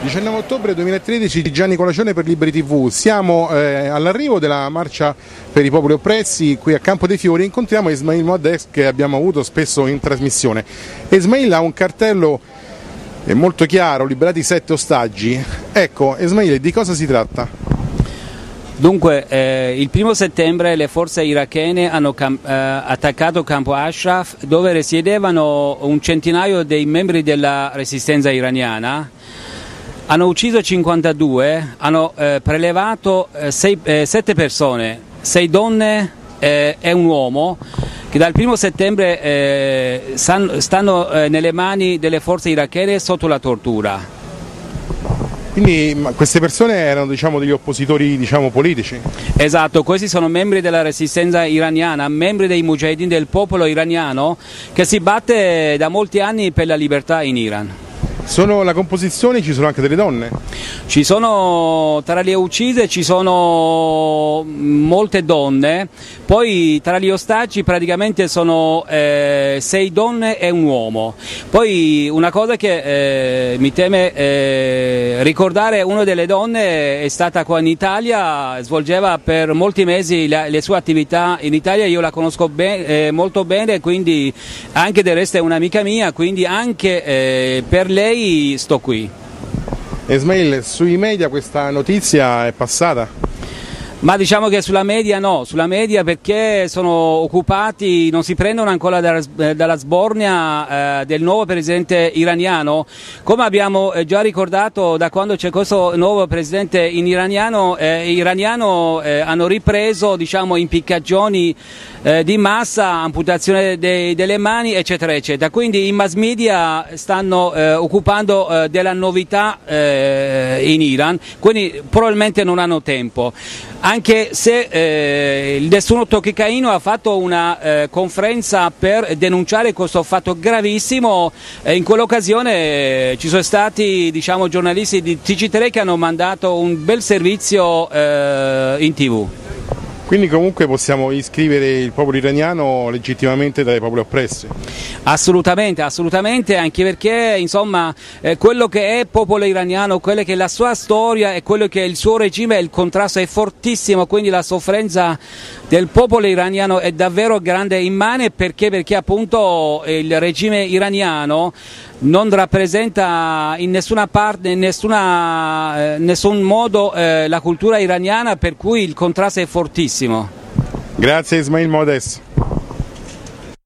19 ottobre 2013, Gianni Colacione per Liberi TV. Siamo all'arrivo della marcia per i popoli oppressi qui a Campo dei Fiori. Incontriamo Ismail Moades, che abbiamo avuto spesso in trasmissione. Ismail ha un cartello molto chiaro: liberati 7 ostaggi. Ecco, Ismail, di cosa si tratta? Dunque, il 1 settembre le forze irachene hanno attaccato Campo Ashraf, dove risiedevano un centinaio dei membri della resistenza iraniana. Hanno ucciso 52, hanno prelevato 7 persone, 6 donne e un uomo, che dal 1 settembre stanno nelle mani delle forze irachene sotto la tortura. Quindi queste persone erano, degli oppositori, politici? Esatto, questi sono membri della resistenza iraniana, membri dei mujahideen, del popolo iraniano che si batte da molti anni per la libertà in Iran. Sono la composizione, ci sono anche delle donne? Ci sono, tra le uccise ci sono molte donne, poi tra gli ostaggi praticamente sono 6 donne e un uomo. Poi una cosa che mi teme ricordare: una delle donne è stata qua in Italia, svolgeva per molti mesi le sue attività in Italia, io la conosco molto bene, quindi anche del resto è un'amica mia, quindi anche per lei sto qui. Ismail, sui media questa notizia è passata? Ma diciamo che sulla media no, sulla media perché sono occupati, non si prendono ancora dalla sbornia del nuovo presidente iraniano. Come abbiamo già ricordato, da quando c'è questo nuovo presidente iraniano hanno ripreso impiccagioni di massa, amputazione delle mani, eccetera eccetera. Quindi i mass media stanno occupando della novità in Iran, quindi probabilmente non hanno tempo. Anche se il Nessuno Tocchi Caino ha fatto una conferenza per denunciare questo fatto gravissimo, in quell'occasione ci sono stati giornalisti di TG3 che hanno mandato un bel servizio in TV. Quindi comunque possiamo iscrivere il popolo iraniano legittimamente tra i popoli oppressi? Assolutamente, assolutamente, anche perché quello che è popolo iraniano, quella che è la sua storia e quello che è il suo regime, il contrasto è fortissimo, quindi la sofferenza del popolo iraniano è davvero grande e immane, perché appunto il regime iraniano non rappresenta in nessuna parte, in nessun modo la cultura iraniana, per cui il contrasto è fortissimo. Grazie Ismail Moades.